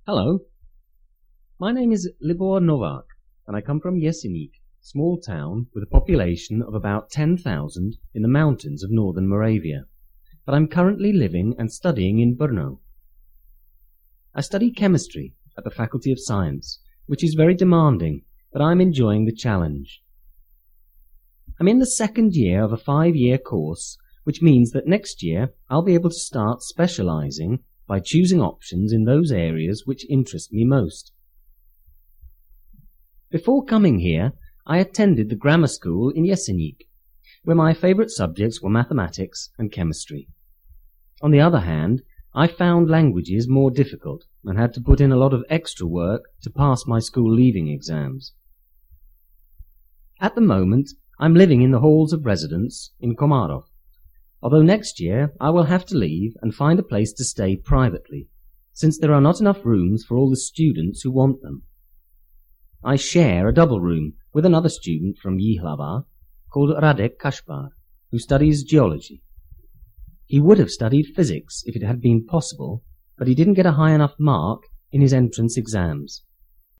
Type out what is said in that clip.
Hello, my name is Libor Novak, and I come from Jeseník, small town with a population of about 10,000 in the mountains of northern Moravia, but I'm currently living and studying in Brno. I study chemistry at the Faculty of Science, which is very demanding, but I'm enjoying the challenge. I'm in the second year of a 5-year course, which means that next year I'll be able to start specializing by choosing options in those areas which interest me most. Before coming here, I attended the grammar school in Jeseník, where my favorite subjects were mathematics and chemistry. On the other hand, I found languages more difficult and had to put in a lot of extra work to pass my school leaving exams. At the moment, I'm living in the halls of residence in Komarov, although next year I will have to leave and find a place to stay privately, since there are not enough rooms for all the students who want them. I share a double room with another student from Jihlava called Radek Kaspar, who studies geology. He would have studied physics if it had been possible, but he didn't get a high enough mark in his entrance exams.